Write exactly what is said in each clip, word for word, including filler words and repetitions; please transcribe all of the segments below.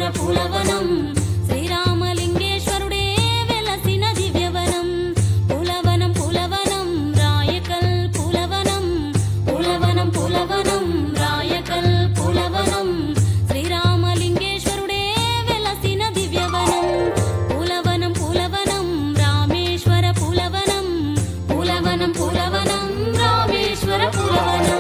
పూలవనం శ్రీరామలింగేశ్వరుడే వెలసిన దివ్యవనం పూలవనం పూలవనం రాయకల్ పూలవనం పూలవనం పూలవనం రాయకల్ పూలవనం శ్రీరామలింగేశ్వరుడే వెలసిన దివ్యవనం పూలవనం పూలవనం రామేశ్వర పూలవనం పూలవనం పూలవనం రామేశ్వర పూలవనం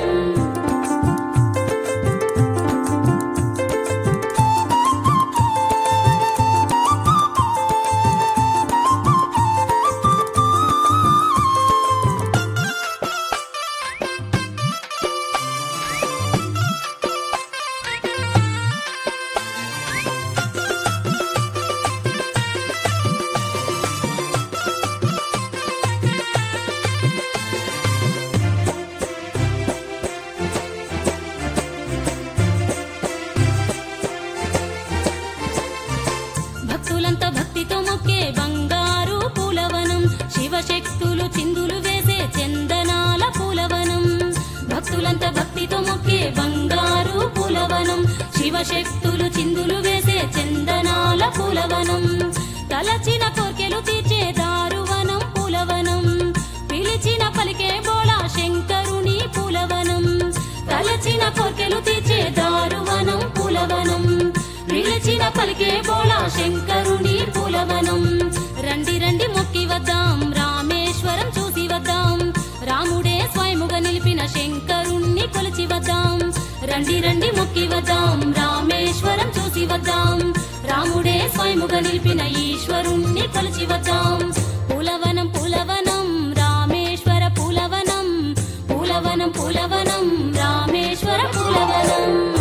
భక్తులంతా భక్తితో మొక్కే బంగారు పూలవనం శివశక్తులు చిందులు వేసే చందనాల పూలవనం భక్తులంతా భక్తితో మొక్కే బంగారు పూలవనం శివశక్తులు చిందులు వేసే చందనాల పూలవనం తలచిన కోర్కెలు తీర్చే దారువనం పూలవనం పిలిచిన పలికే బోళా శంకరుని పూలవనం తలచిన కోర్కెలు తీర్చే దారువనం పూలవనం పిలిచిన పలికే బోళా శంకరుని పూలవనం రండి రండి మొక్కి వద్దాం రామేశ్వరం చూసి వద్దాం రాముడే స్వయముగా నిలిపిన శంకరుణ్ణి కొలిచి వద్దాం రండి రండి మొక్కి వద్దాం రామేశ్వరం చూసి వద్దాం రాముడే స్వయముగా నిలిపిన ఈశ్వరుణ్ణి కొలిచి వద్దాం పూలవనం పూలవనం రామేశ్వర పూలవనం పూలవనం పూలవనం రామేశ్వర పూలవనం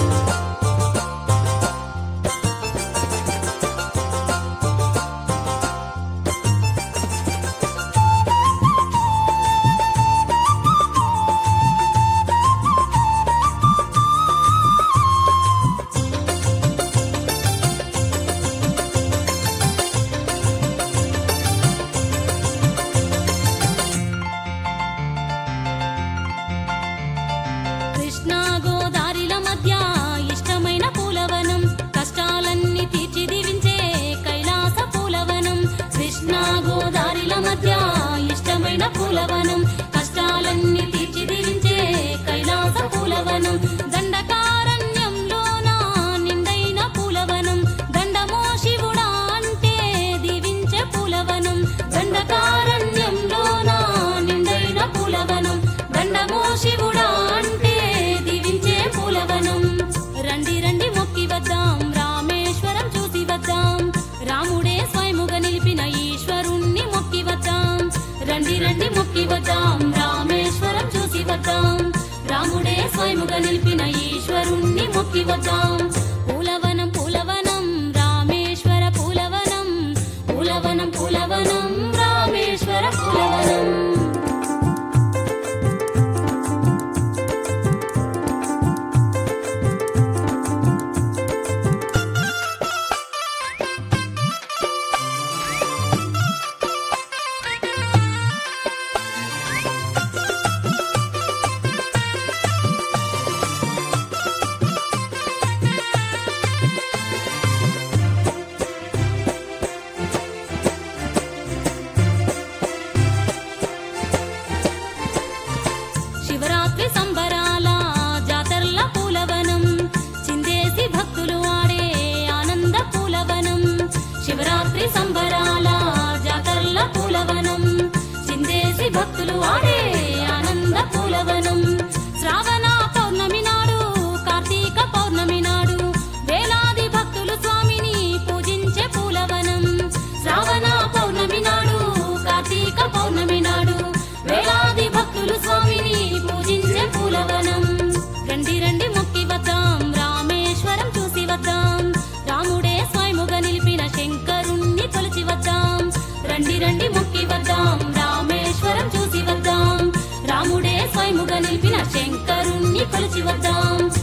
కృష్ణా గోదారిల మధ్య ఇష్టమైన పూలవనం కష్టాలన్నీ తీర్చి దీవించే కైలాస పూలవనం కృష్ణా గోదారిల మధ్య ఇష్టమైన పూలవనం కష్టాలన్నీ తీర్చి దీవించే కైలాస పూలవనం దండకారణ్యంలోన నిండైన పూలవనం దండమో శివుడా అంటే దీవించే పూలవనం దండకారణ్యంలోన నిండైన పూలవనం దండమో శివుడా అంటే దీవించే పూలవనం రండి రండి మొక్కి వద్దాం రామేశ్వరం చూసి వద్దాం రాముడే స్వయముగా నిలిపిన ఈశ్వరుణ్ణి మొక్కి వద్దాం రండి రండి మొక్కి వద్దాం రామేశ్వరం చూసి వద్దాం రాముడే స్వయముగా నిలిపిన ఈశ్వరుణ్ణి మొక్కి వద్దాం పూలవనం పూలవనం రామేశ్వర పూలవనం పూలవనం పూలవనం రామేశ్వర పూలవనం శివరాత్రి సంబరాల జాతరల పూలవనం చిందేసి భక్తులు ఆడే ఆనంద పూలవనం శివరాత్రి సంబరాల జాతరల పూలవనం చిందేసి భక్తులు ఆడే ఆనంద పూలవనం శ్రావణ పౌర్ణమి నాడు కార్తీక పౌర్ణమి నాడు వేలాది భక్తులు స్వామిని పూజించే పూలవనం శ్రావణ పౌర్ణమి నాడు కార్తీక పౌర్ణమి నాడు వేలాది భక్తులు స్వామిని పూజించే పూలవనం రండి రండి మొక్కి వద్దాం రామేశ్వరం చూసి వద్దాం రాముడే స్వయముగా నిలిపిన శంకరుణ్ణి కొలిచి వద్దాం రండి రండి మొక్కి వద్దాం రామేశ్వరం చూసి వద్దాం రాముడే స్వయముగా నిలిపిన శంకరుణ్ణి కొలిచి వద్దాం